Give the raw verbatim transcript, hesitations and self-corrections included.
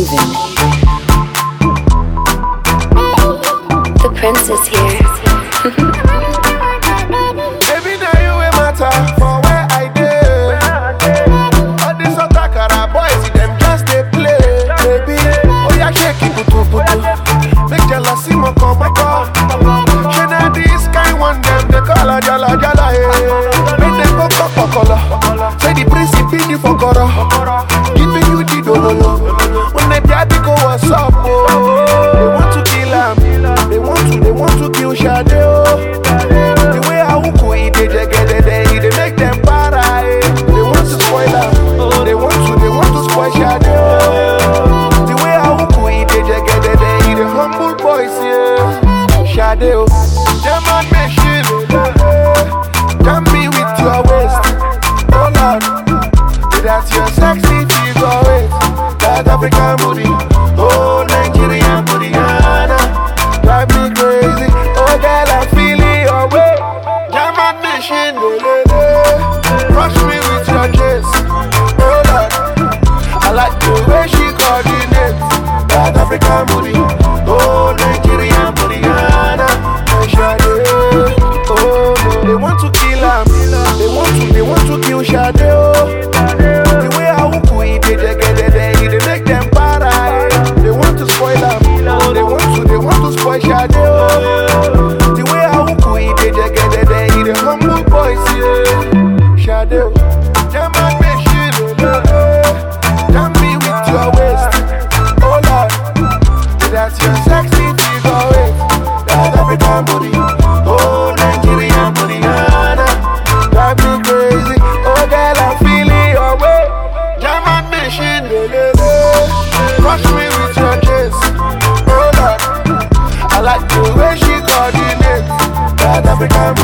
moving. The prince is here. Baby, now you a matter for where I did. All these Otakara boys, them just they play. Baby, oh yeah, shake it, putu putu. Make jealousy mo come back up. She na this kind one them they call her jala jala. Hey, make them go go for color. Say the prince is big for color. Giving you the dololo. When they baby go what's up, oh. They want to kill him. They want to, they want to kill Shade, oh. The way I will go, they just get it, they, they make them para, eh. They want to spoil her. They want to, they want to spoil Shade, oh. The way I will go, they just get it, they, the humble boys, yeah. Shade, oh. German machine, jam me with your waist, oh Lord. That's your sexy figure, wait. That African booty, oh Nigerian booty, drive me crazy, oh girl I'm feeling your way. German machine, rush me with your kiss, oh Lord. I like the way she coordinates. That African booty, oh Nigerian booty, oh no. They want to kill him, they want to, they want to kill Shade, oh. The way I will go, they just get it, they, they make them para, eh. They want to spoil him, they want to, they want to spoil Shade, oh. The way I will go, they just get it, they, the humble boys, yeah. Shade, oh. German machine, oh, jam me with your waist, oh Lord. That's your sexy figure, wait. That African booty, oh Nigerian booty, drive me crazy, oh girl I'm feeling your way. German machine, rush me with your kiss, oh Lord. I like the way she coordinates. That African